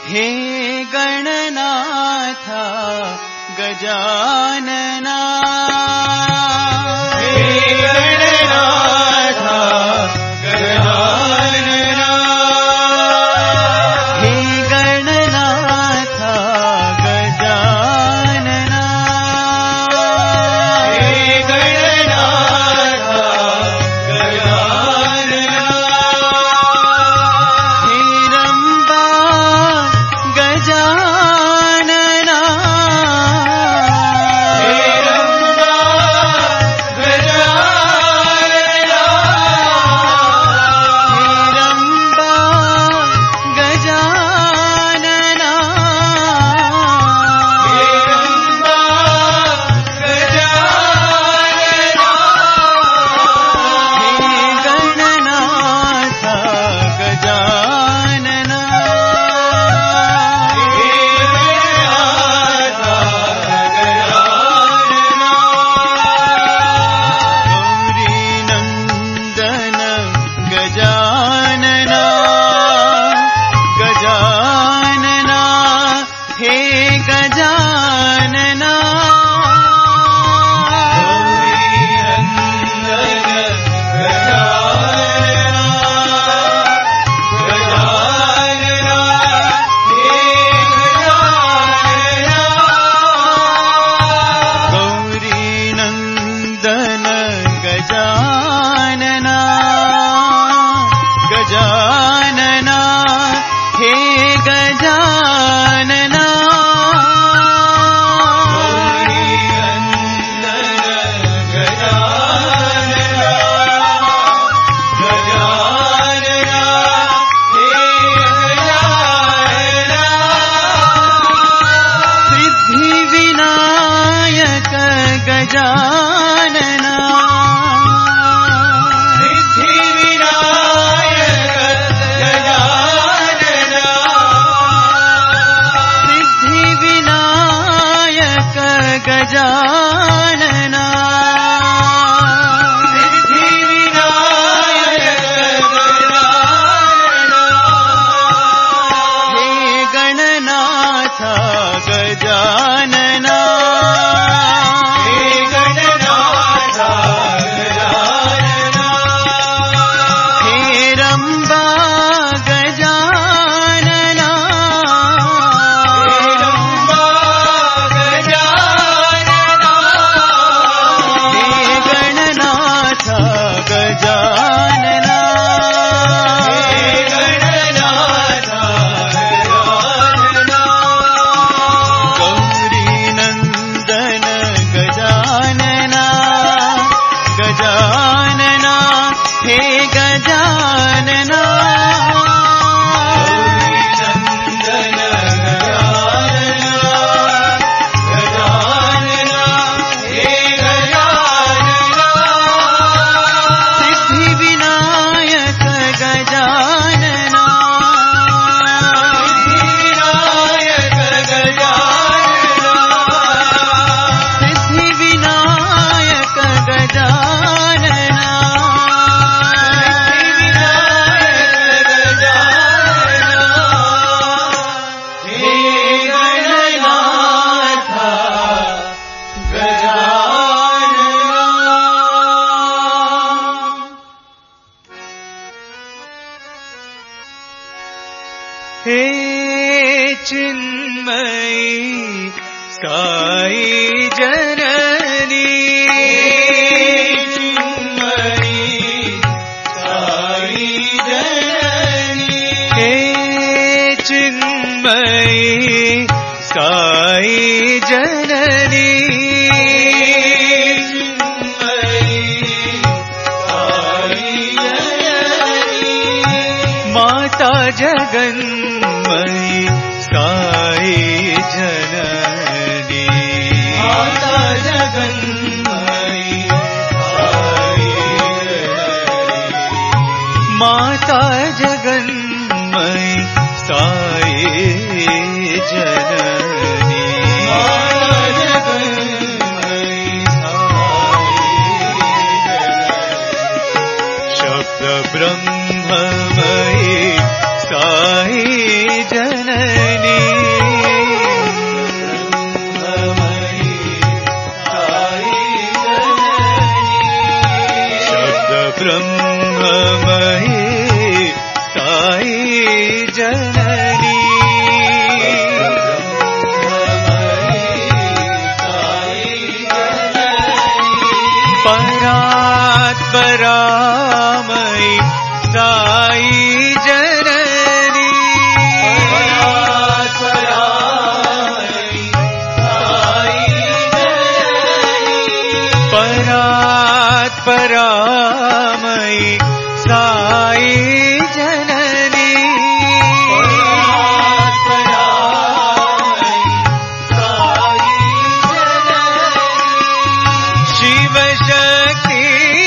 हे गणनाथ गजानना हे गणनाथ गजानना हे गणनाथ गजानना हे गणनाथ गजानना हे रंबा गजानना हे रंबा गजानना हे रंबा गजानना हे रंबा गजानना हे गणनाथ गजानना हे गणनाथ गजानना गौरी नंदन गजानना गजानना हे गजानना गौरी नंदन गजानना हे गजानना गौरी नंदन गजानना गजानना हे गजानना गौरी नंदन गजानना गजानना हे गजानना सिद्धि विनायक गजानना सिद्धि विनायक गजानना सिद्धि विनायक गजानना सिद्धि विनायक गजानना हे गणनाथ गजानना हे गणनाथ गजानना हे रंबा गजानना हे रंबा गजानना हे गणनाथ गजानना हे गणनाथ गजानना गौरी नंदन गजानना गजानना हे गजानना गौरी नंदन गजानना गजानना हे गजानना सिद्धि विनायक गजानना सिद्धि विनायक गजानना सिद्धि विनायक गजानना सिद्धि विनायक गजानना हे गणनाथ गजानना हे चिन्मयी साई जननी चिन्मयी साई जननी हे चिन्मयी साई जननी चिन्मयी साई जननी माता जगन्मयी साई जननी माता जगन्मयी साई जननी माता जगन्मयी साई जननी माता जगन्मयी साई जननी शब्द ब्रह्ममयी साई जननी ब्रह्ममयी साई जननी परात्परामयी साई जननी परात्परामयी साई जननी शिव शक्ति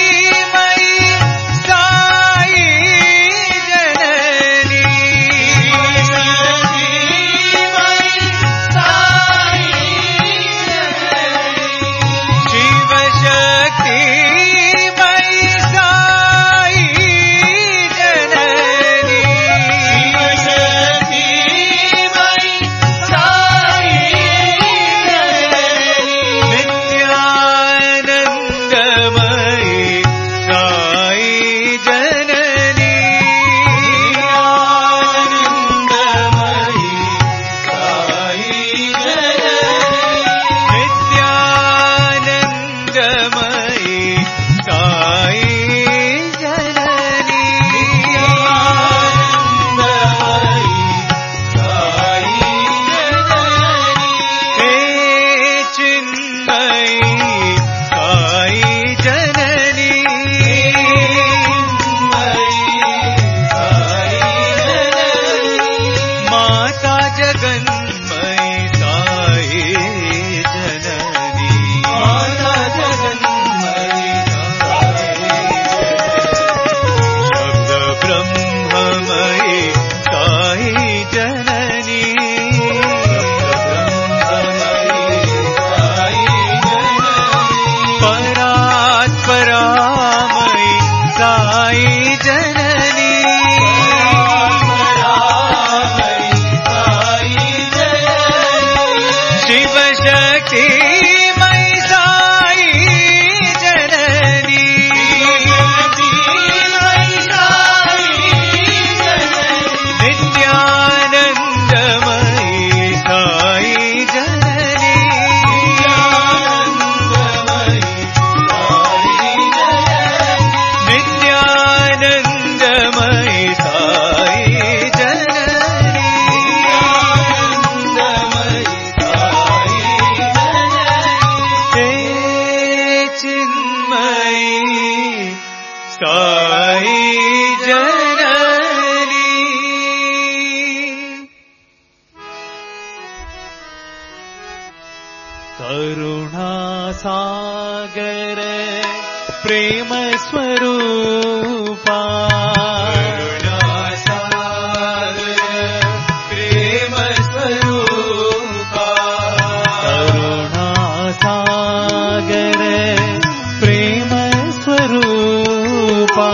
करुणासागर प्रेम स्वरूपा करुणासागर प्रेम स्वरूपा करुणासागर प्रेम स्वरूपा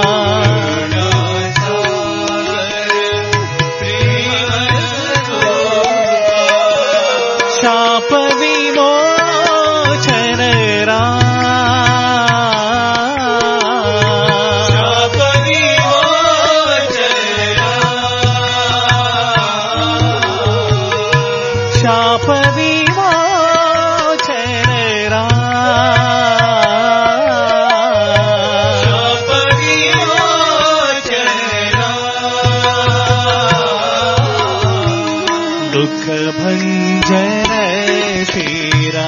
शाप विमोचन शाप विमोचन दुख भंजन श्रीरा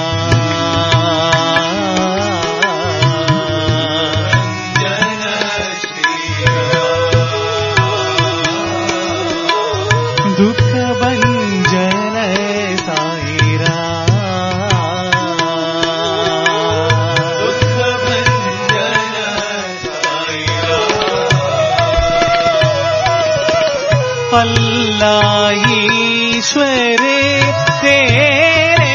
दुख भंजन साईरा दुख भंजन साईरा अल्लाह ईश्वर तेरे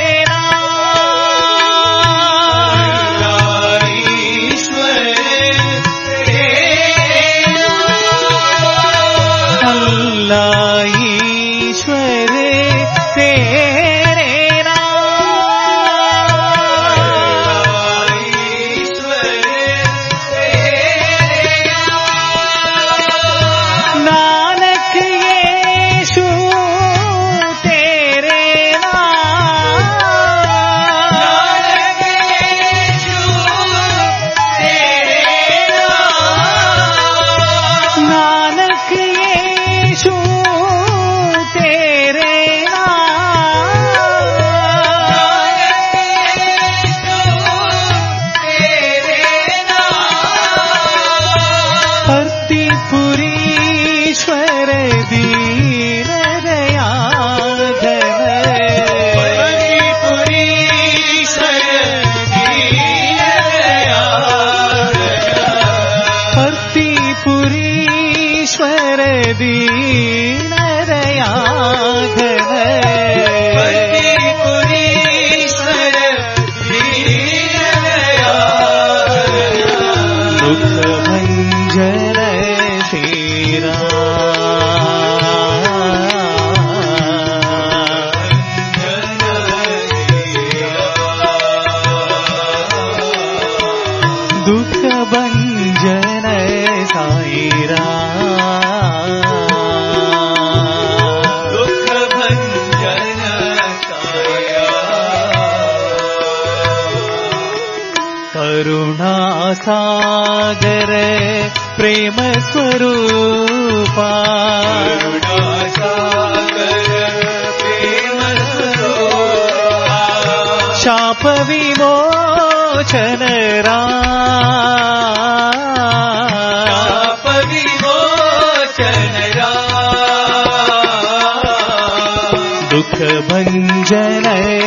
ദീനദയാഘന പത്തിപുരീശ്വര ദീനദയാഘന ദുഃഖഭഞ്ജന ദുഃഖഭഞ്ജന സായിരാം ദുഃഖഭഞ്ജന സായിരാം കരുണാസാഗര പ്രേമസ്വരൂപാ ശാപവിമോചനരാ ദുഃഖഭഞ്ജന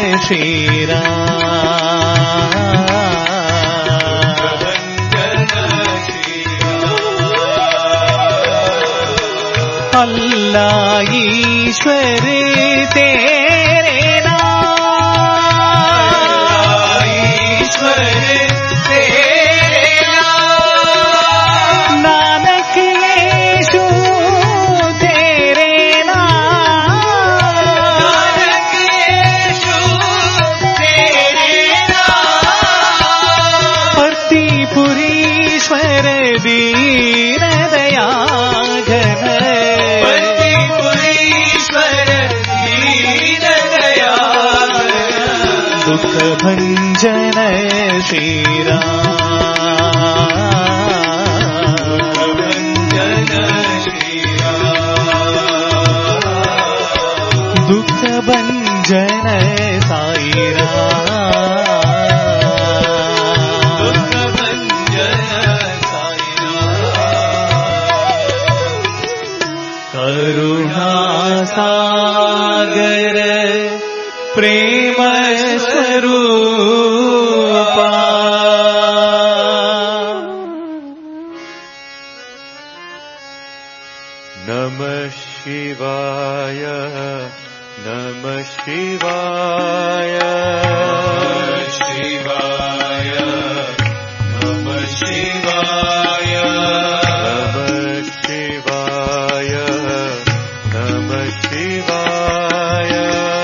अल्लाह ईश्वर तेरे नाम ईश्वर तेरे नाम नानक यीशु तेरे नाम नानक यीशु तेरे नाम पतिपुरीश्वर दीनदयाघन दुःखभञ्जन श्रीराम दुःखभञ्जन करुणासागर प्रेम स्वरूपा नमः शिवाय नमः शिवाय शिवाय नमः शिवाय नमः शिवाय नमः शिवाय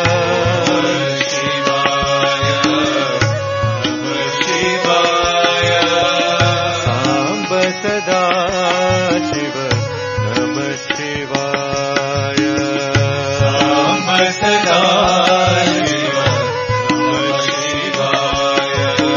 सदा शिव नमः शिवाय साम्ब सदा शिव नमः शिवाय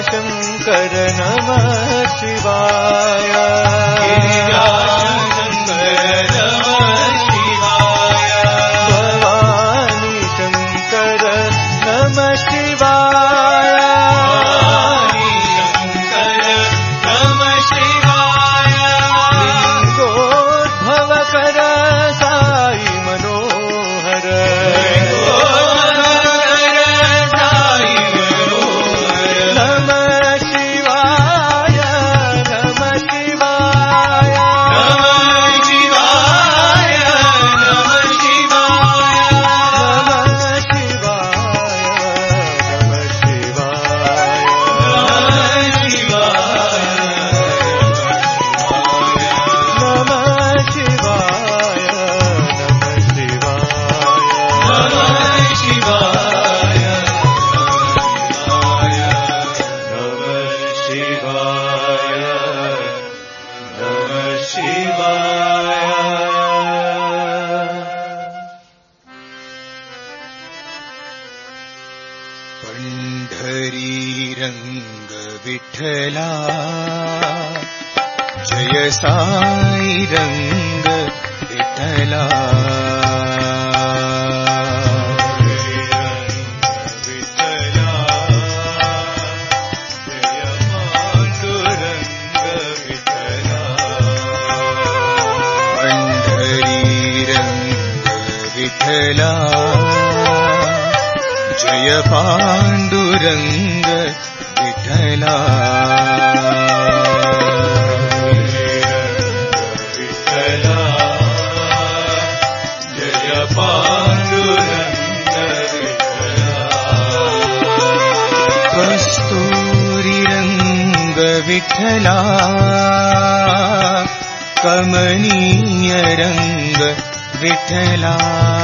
गिरिजाशंकर नमः शिवाय गिरिजाशंकर नमः शिवाय भवानी शंकर नमः शिवाय लिंगोद्भवकर साई मनोहर नमः शिवाय नमः शिवाय नमः शिवाय नमः शिवाय नमः शिवाय नमः शिवाय पंढरी रंग विठला जय साई रंग विठला पंढरी रंग विठला जय पांडुरंग विठला जय पांडुरंग कस्तूरी रंग विठला कमनीय रंग विठला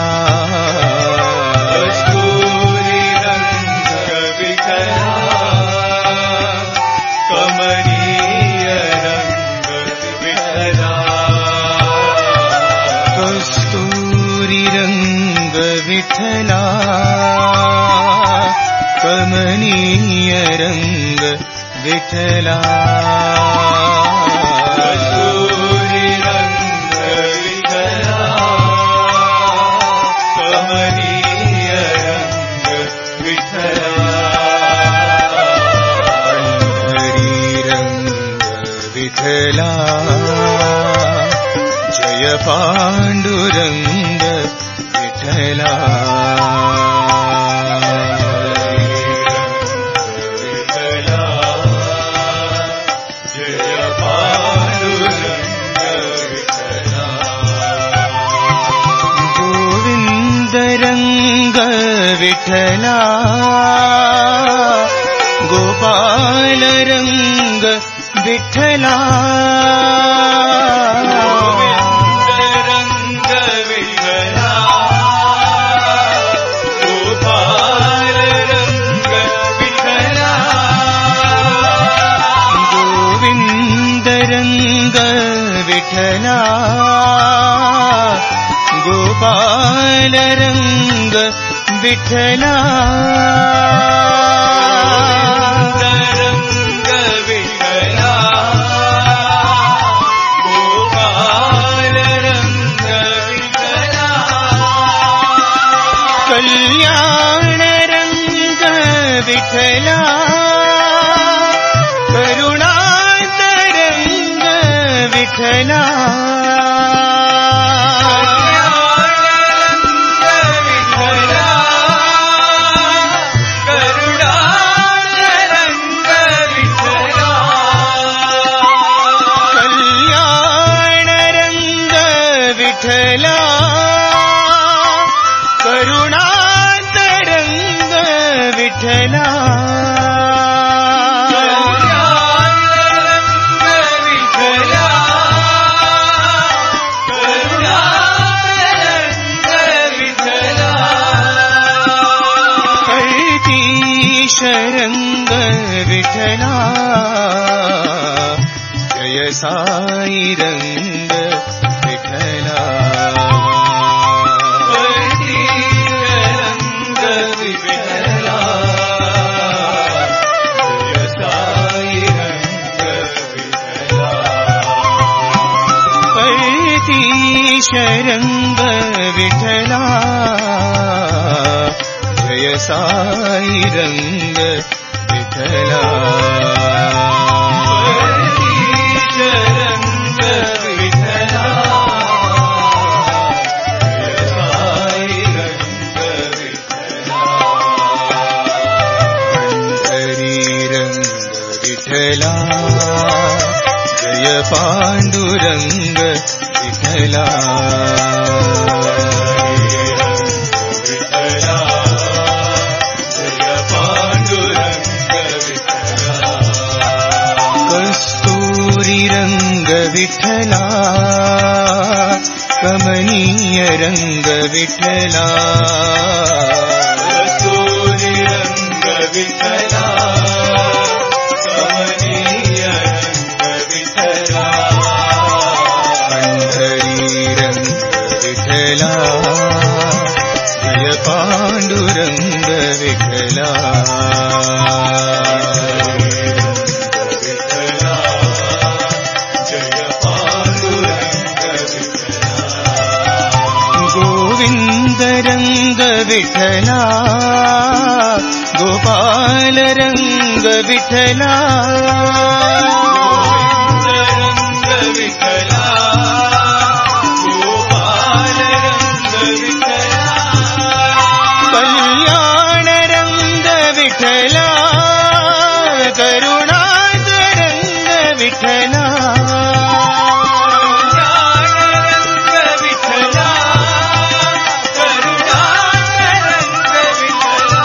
कस्तूरी रंग विठला कमनीय रंग विठला कस्तूरी रंग विठला कमनीय रंग विठला कस्तूरी रंग विठला कमनीय रंग विठला पंढरी रंग विठला जय पांडुरंग विठला रंग विठला गोपाल रंग विठला रंग विठला गोपाल रंग विठला गोविंद रंग विठला गोपाल रंग विठला रंग विठला गोपाल रंग विठला कल्याण रंग विठला करुणात रंग विठला विठला करुणात रंग विठला विठला करुणात रंग विठला कळतीश रंग विठला जय साई रंग विठला रंग विठला जय शरंग विठला जय साई रंग विठला शरंग विठला जय साई रंग विठला पंढरी रंग विठला जय पांडुरंग विठला विठला जय पांडुरंग विठला कस्तूरी रंग विठला कमनीय रंग विठला कस्तूरी रंग विठला कमनीय रंग विठला पंढरी रंग विठला जय पांडुरंग विठला विठला जय पांडुरंग विठला गोविंद रंग विठला गोपाल रंग विठला रंग विठला गोपाल रंग विठला कल्याण रंग विठला करुणाच रंग विठला रंग विठला करुणारंग विठला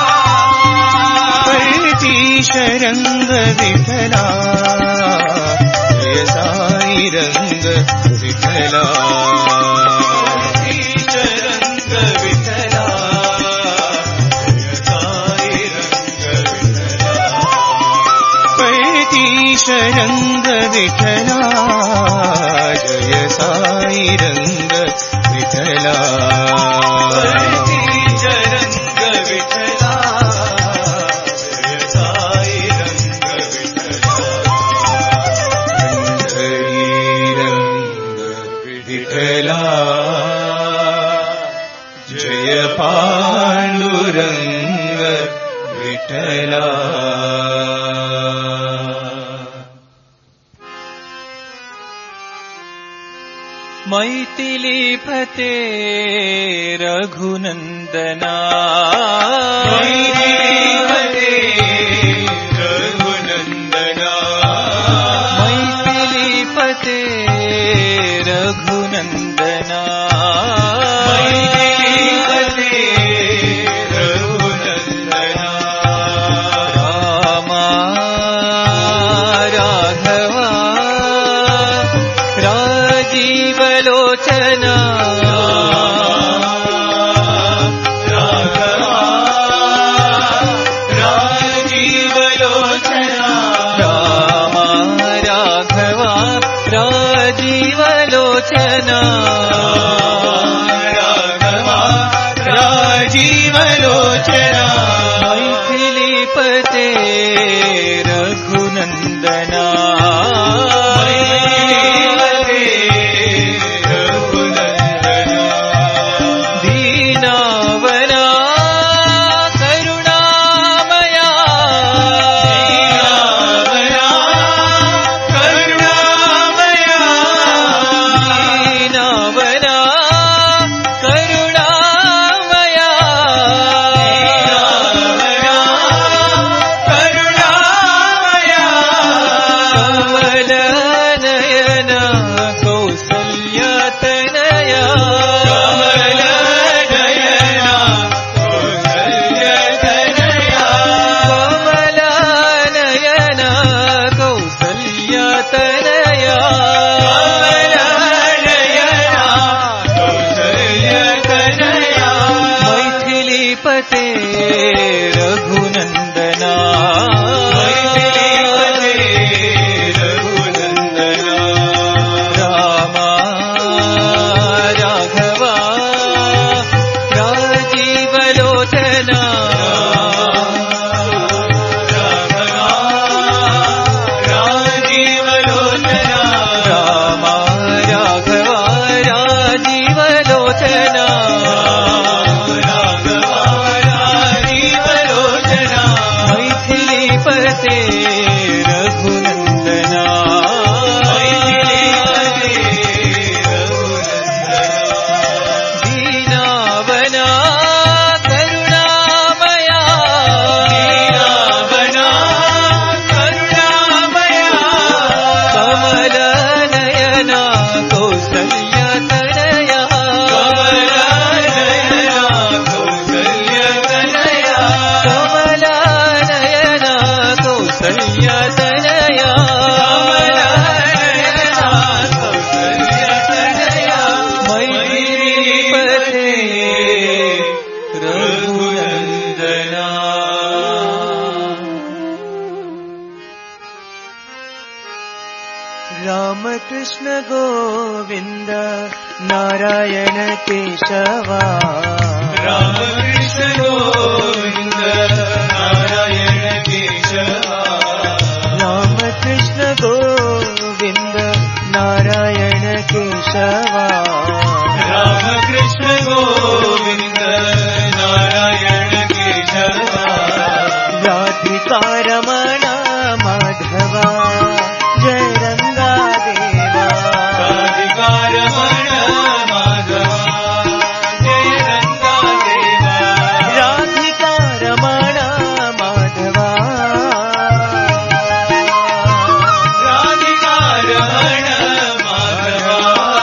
परतीश रंग विठला जय साई रंग विठला रंग विठला जय साई रंग विठला परतीश रंग विठला जय साई रंग विठला परतीश रंग विठला जय साई रंग विठला पंढरी रंग विठला जय पांडुरंग विठला मैथिलीपते रघुनंदना मैथिलीपते रघुनंदना मैथिलीपते रघुनंदना मैथिलीपते रघुनंदना रामा राघवा राजीवलोचना राघवा राजीवलोचना रामा राघवा राजीवलोचना राघवा राजीवलोचना मैथिलीपते रघुनंदना मैथिलीपते रघुनंदना दीनावना करुणामया दीनावना करुणामया दीनावना करुणामया दीनावना करुणामया रघुनंदना दीनावना करुणामया कमलनयना कौसल्यतनया कमलनयना कौसल्यतनया मैथिलीपते रघुनंदना राम कृष्ण गोविंद नारायण केशवा राम कृष्ण गोविंद नारायण केशवा राम कृष्ण गोविंद नारायण केशवा राम कृष्ण गोविंद नारायण केशवा राधिका रमण माधवा जय रंगा देवा राधिका रमण माधवा जय रंगा देवा राधिका रमण माधवा राधिका रमण माधवा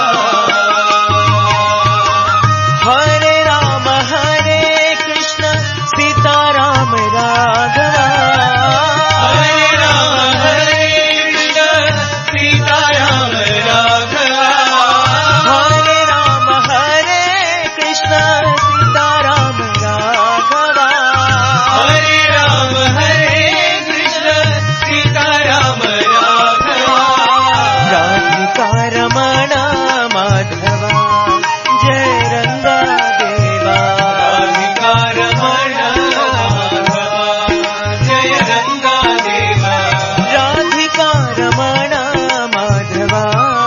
हरे राम हरे कृष्ण सीताराम राघवा हरे राम हरे कृष्ण सीताराम राघवा हरे राम हरे कृष्ण सीताराम राघवा हरे राम हरे कृष्ण सीताराम राघवा राधिका रमण माधवा जय रंगा देवा राधिका रमण माधवा जय रंगा देवा राधिका रमण माधवा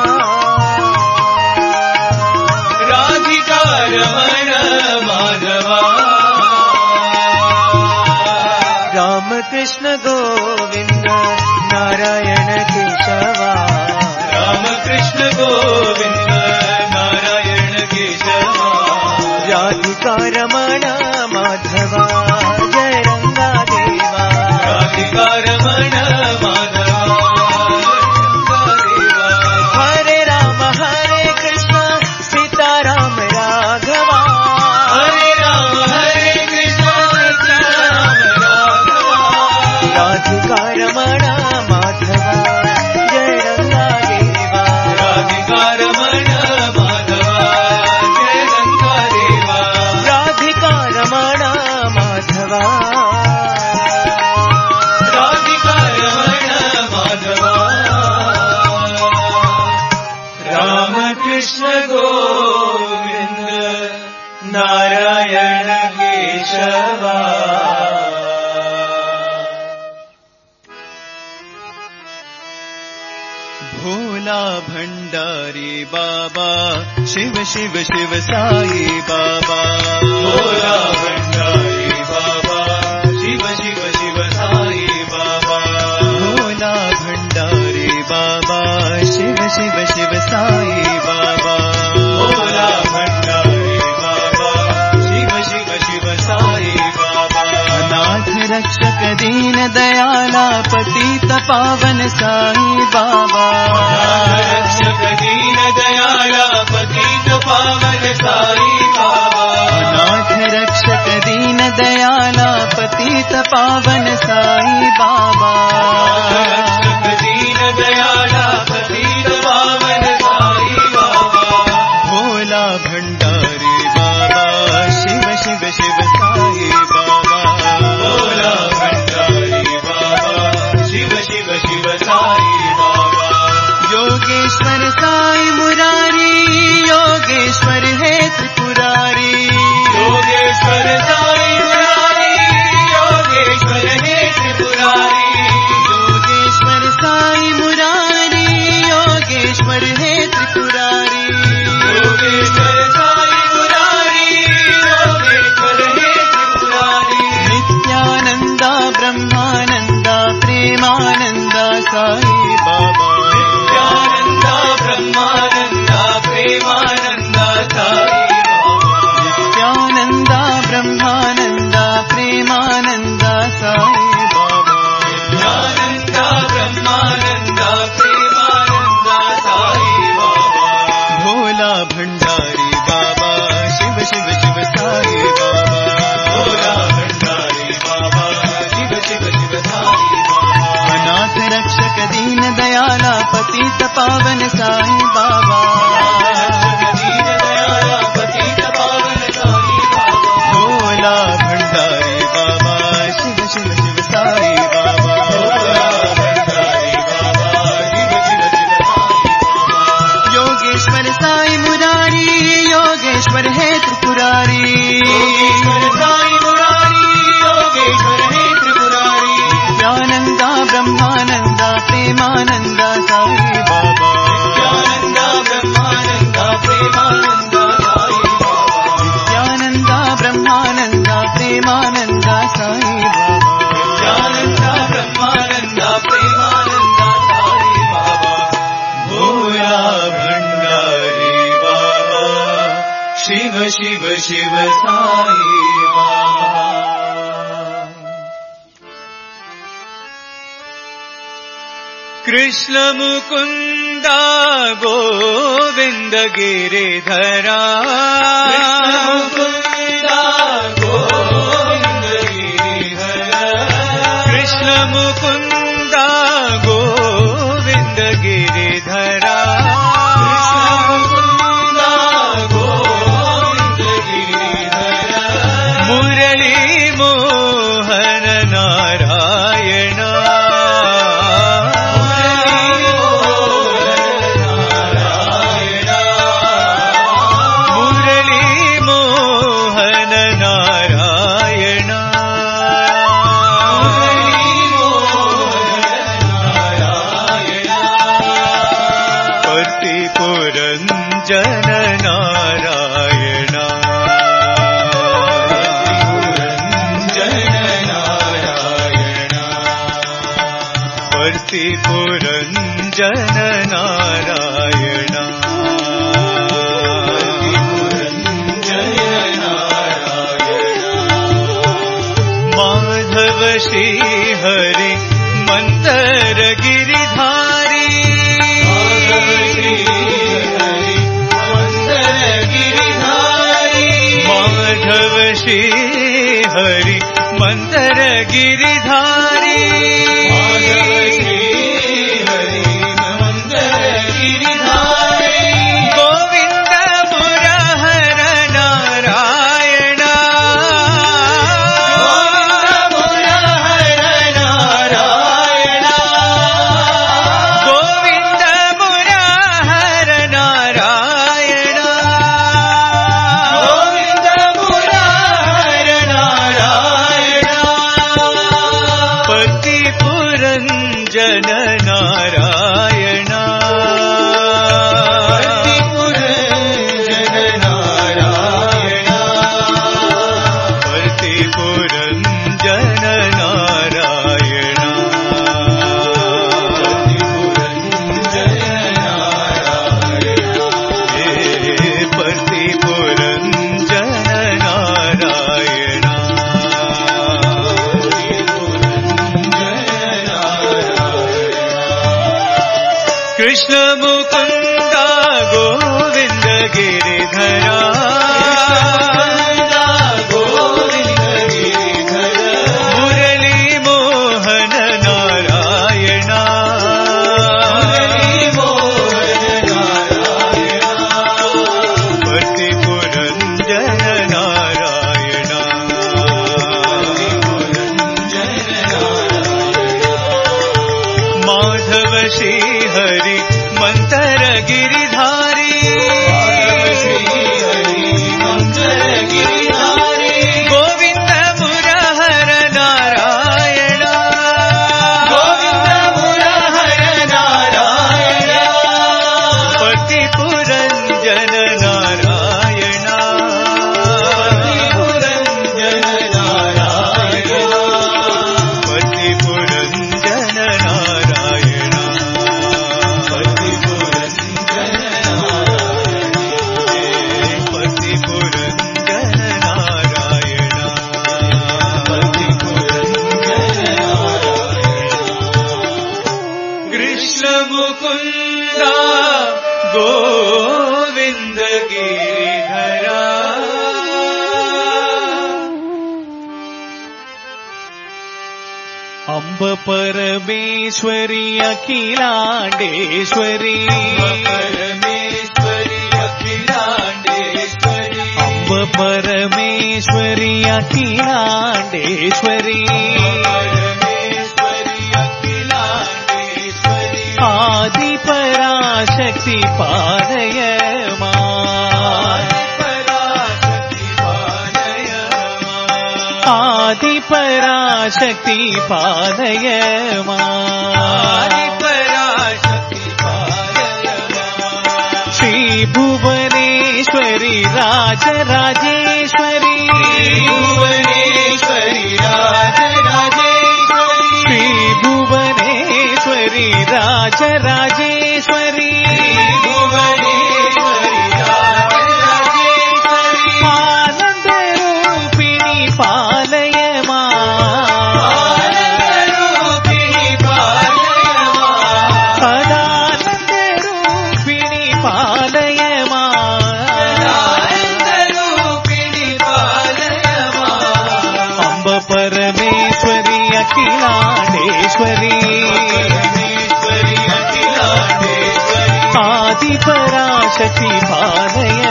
राधिका रमण माधवा राम कृष्ण गोविंद नारायण केशवा राम कृष्ण गोविंद नारायण केशवा राधिका रमण माधवा जय रंगा देवा राधिका रमण माधवा जय रंगा देवा हरे राम हरे कृष्ण सीताराम राघवा हरे राम हरे कृष्ण सीताराम राघवा राधिका रमण माधवा जय रंगा देवा राधिका रमण माधवा जय रंगा देवा राधिका रमण माधवा राधिका रमण माधवा राम कृष्ण गोविंद नारायण केशवा भोला भंडारी बाबा शिव शिव शिव साई बाबा भोला भंडारी बाबा शिव शिव शिव साई बाबा भोला भंडारी बाबा शिव शिव शिव साई बाबा भोला भंडारी बाबा शिव शिव शिव साई बाबा अनाथ रक्षक दीन दयाला पतित पावन साई बाबा रक्षक दीन दयाला पतित पावन साई बाबा अनाथ रक्षक दीन दयाला पतित पावन साई बाबा रक्षक दीन दयाला पतित पावन साई बाबा भोला भंडारी बाबा शिव शिव शिव साई बाबा भोला भंडारी बाबा शिव शिव शिव साई बाबा योगेश्वर साई मुरारी योगेश्वर है त्रिपुरारी योगेश्वर साई मुरारी योगेश्वर हे त्रिपुरारी योगेश्वर साई मुरारी साई बाबा नित्यानंद ब्रह्मानंद प्रेमानंद साई बाबा नित्यानंद ब्रह्मानंद प्रेमानंद साई बाबा नित्यानंद ब्रह्मानंद प्रेमानंद साई बाबा भोला भंडारी बाबा शिव शिव शिव साई बाबा भोला भंडारी बाबा शिव शिव शिव साई बाबा अनाथ रक्षक दीन दयाला पतित पावन साई बाबा दीन दयाला पतित पावन साई बाबा भोला भंडारी बाबा शिव शिव शिव साई बाबा भोला भंडारी बाबा शिव शिव शिव साई बाबा योगेश्वर साई मुरारी योगेश्वर है त्रिपुरारी योगेश्वर साई मुरारी योगेश्वर है त्रिपुरारी नित्यानंद ब्रह्मानंद प्रेमानंद साई बाबा नित्यानंद ब्रह्मानंद प्रेमानंद साई बाबा नित्यानंद ब्रह्मानंद प्रेमानंद साई बाबा नित्यानंद ब्रह्मानंद प्रेमानंद साई बाबा भोला भंडारी बाबा शिव शिव शिव साई बाबा कृष्ण मुकुंद गोविंद गिरिधरा कृष्ण मुकुंद गोविंद गिरिधरा मुरली मोहन नारायण मुरली मोहन नारायण पति पुरंजन नारायण पति पुरंजन नारायण माधव श्री हरि मंतर गिरिधारी माधव श्री हरि मंतर गिरिधारी गोविंद मुरहर नारायण गोविंद मुरहर नारायण पति पुरंजन नारायण पति पुरंजन नारायण हे पति पुरंजन नारायण कृष्ण मुकुंद गोविंद गिरिधरा मुरली मोहन नारायण पति पुरंजन नारायण माधव श्री हरि मंतर गिरिधारी कृष्ण मुकुंद गोविंद गिरिधरा अम्ब परमेश्वरी अखिलांडेश्वरी परमेश्वरी अखिलांडेश्वरी अम्ब परमेश्वरी अखिलांडेश्वरी परमेश्वरी अखिलांडेश्वरी आदि पराशक्ति पालय मां आदि पराशक्ति पालय मां श्री भुवनेश्वरी राजराजेश्वरी भुवनेश्वरी राजराजेश्वरी श्री भुवनेश्वरी राजराजेश्वरी भुवनेश्वरी राजराजेश्वरी आनंद रूपिणी पालय आनन्दरूपिणी पालय सदानंद रूपिणी पालय आनन्दरूपिणी पालय अम्ब परमेश्वरी अखिलांडेश्वरी परमेश्वरी अखिलांडेश्वरी आदि पराशक्ति पालय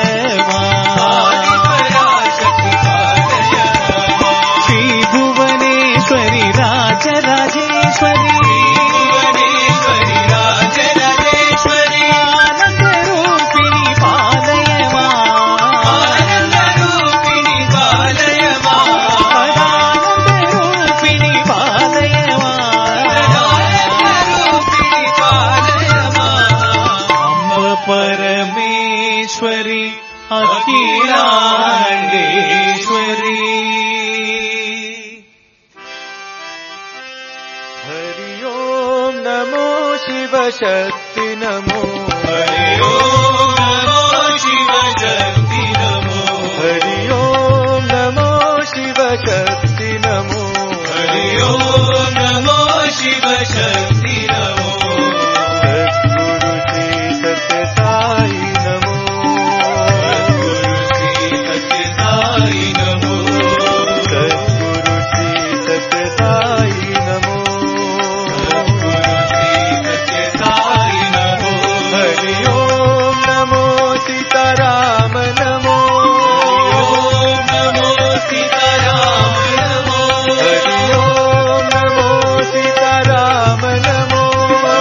आदिपराशक्ति पालय श्री भुवनेश्वरी राजराजेश्वरी भुवनेश्वरी राजराजेश्वरी आनंद रूपिणी पालय आनन्दरूपिणी पालय सदानंद रूपिणी पालय आनन्दरूपिणी पालय अम्ब परमेश्वरी अखिलांडेश्वरी हरि ओम नमो शिव शक्ति नमो हरि ओम नमो शिव शक्ति नमो हरि ओम नमो शिव शक्ति नमो हरि ओम नमो शिव शक्ति नमो सद्गुरु श्री सत्य साई नमो गुरु श्री सत्य साई नमो सद्गुरु श्री सत्य साई नमो गुरु श्री सत्य साई नमो हरि ओम नमो सीताराम नमो ओम नमो सीताराम नमो हरि ओम नमो सीताराम नमो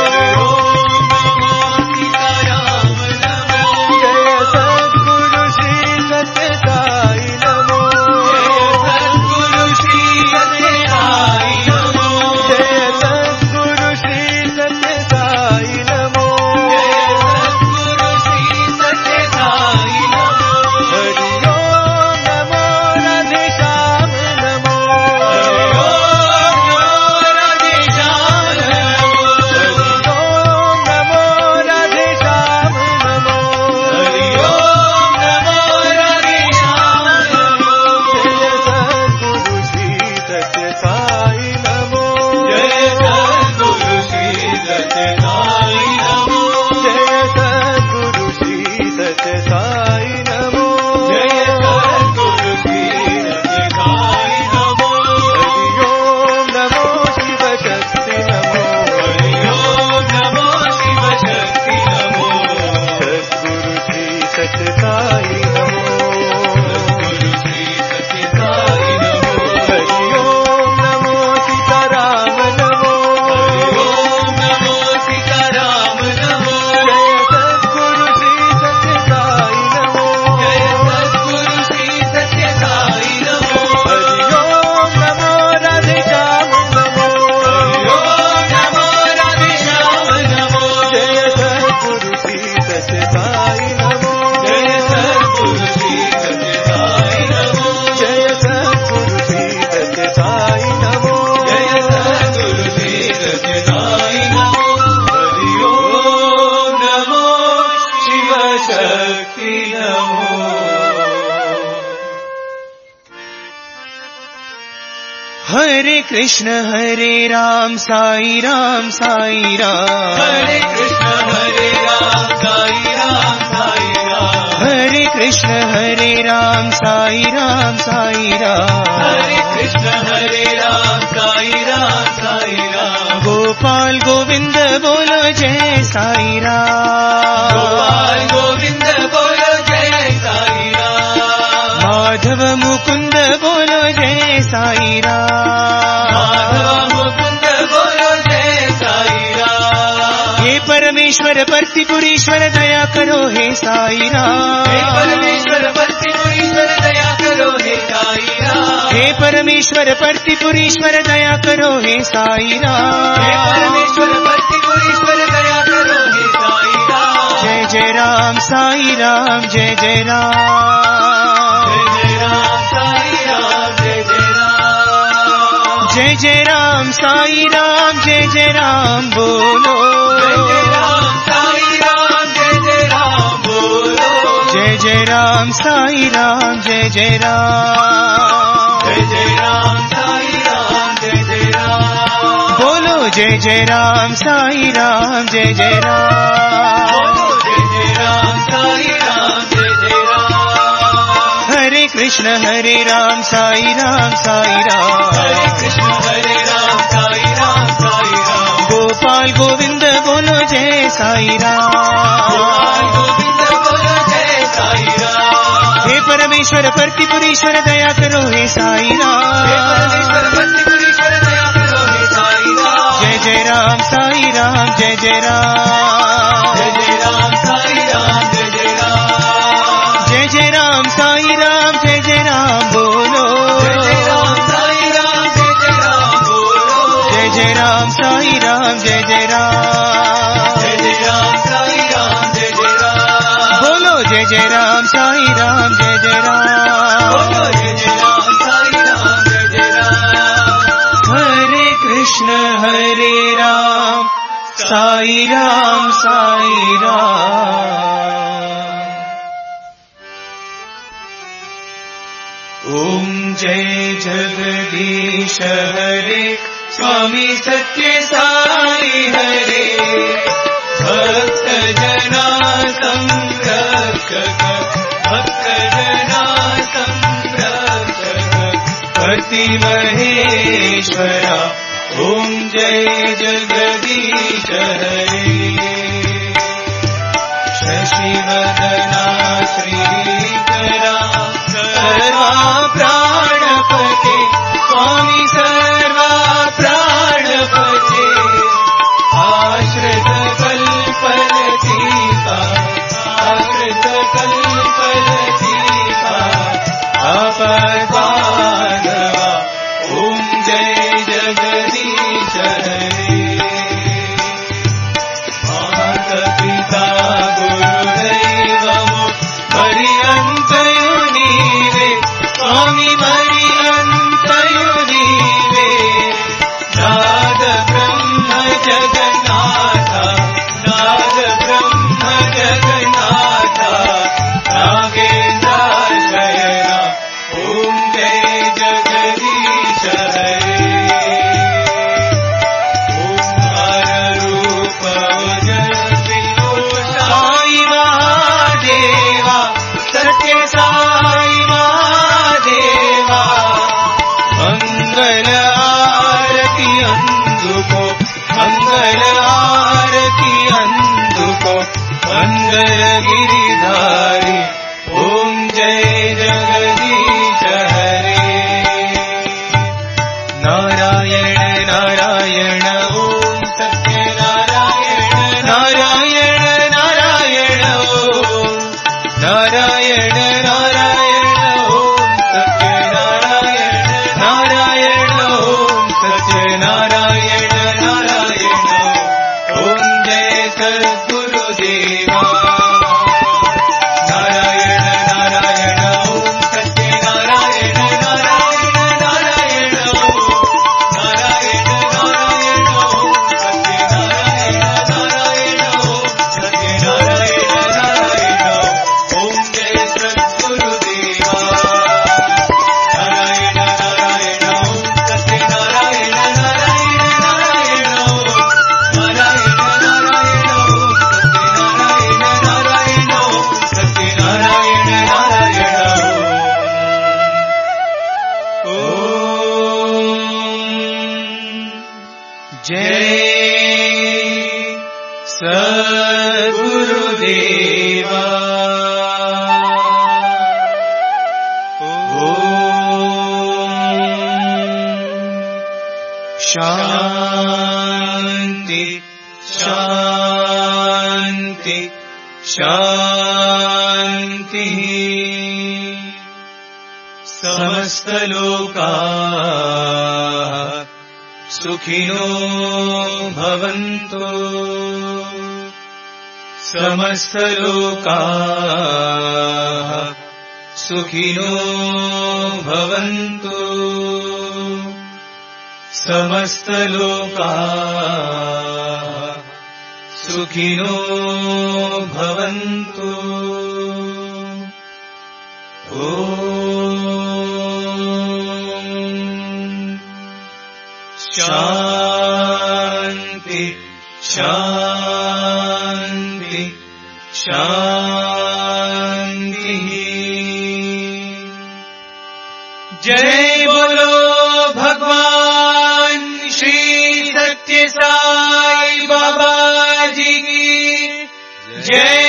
कृष्ण हरे राम साई राम साई राम हरे कृष्ण हरे राम साई राम साई राम हरे कृष्ण हरे राम साई राम साई राम हरे कृष्ण हरे राम साई राम साई राम गोपाल गोविंद बोलो जय साई राम गोपाल गोविंद बोलो जय साई राम माधव मुकुंद बोलो जय साई राम माधव मुकुंद बोलो जय साई राम हे परमेश्वर परतिपुरीश्वर दया करो हे साई राम हे परमेश्वर परतिपुरीश्वर दया करो हे साई राम हे परमेश्वर परतिपुरीश्वर दया करो हे साई राम हे परमेश्वर परतिपुरीश्वर दया करो हे साई राम जय जय राम साई राम जय जय राम जय जय राम साई राम जय जय राम जय जय राम साई राम जय जय राम बोलो जय जय राम साई राम जय जय राम बोलो जय जय राम साई राम जय जय राम जय जय राम साई राम जय जय राम बोलो जय जय राम साई राम जय जय राम बोलो जय जय राम साई राम जय जय राम हरे कृष्ण हरे राम साई राम हरे कृष्ण हरे राम साई राम गोपाल गोविंद बोलो जय साई राम गोपाल गोविंद बोलो जय साई राम हे परमेश्वर परतिपुरीश्वर दया करो हे साई हे परमेश्वर राम परतिपुरीश्वर दया करो हे साई राम जय जय राम साई राम जय जय राम जय जय राम साई राम जय जय राम जय जय राम साई राम जय जय राम बोलो जय जय राम साई राम जय जय राम बोलो जय जय राम साई राम जय जय राम जय जय राम साई राम जय जय राम बोलो जय जय राम साई राम जय जय राम बोलो जय जय राम साई राम जय जय राम हरे कृष्ण हरे राम साई राम साई राम ओम जय जगदीश हरे स्वामी सत्य साई हरे भक्त जना संरक्षक भक्त जना संरक्षक पति महेश्वरा ओम जय जगदीश हरे शशिवदना श्रीकरा सर्वा प्राणपते स्वामी सर्वा प्राणपते आश्रित कल्पलतीका आश्रित कल्पलतीका अपरपादवा ओम जय जगदीश हरे माता गुरुदैवमो पर्यन्तयो नीवे स्वामी पर्यन्तयो नीवे नाद ब्रह्म जगन्नाथ नाद ब्रह्म जगन्नाथ नागेन्द्र शयना ओम जय जगदीश हरे साई महादेवा सत्य साई महादेवा मंगल आरती अंधुको मंगल आरती अंधुको मंगल गिरिधारी ओम जय जगदीश हरे नारायण नारायण ओम सत्य नारायण नारायण नारायण ओम नारायण नारायण ओम सत्य नारायण नारायण ओम सत्य नारायण नारायण ओम जय सद्गुरुदेवा नारायण नारायण ओम सत्य नारायण नारायण नारायण ओम नारायण नारायण ओम सत्य नारायण नारायण ओम सत्य नारायण नारायण ओम जय सद्गुरुदेवा नारायण नारायण ओम सत्य नारायण सद्गुरुदेवा शांति शांति शांति समस्तलोकाः सुखिनो भवन्तु समस्तलोकाः सुखिनो भवन्तु समस्तलोकाः सुखिनो भवन्तु शांति शांति शांति। जय बोलो भगवान श्री सत्य साई बाबा जी की जय।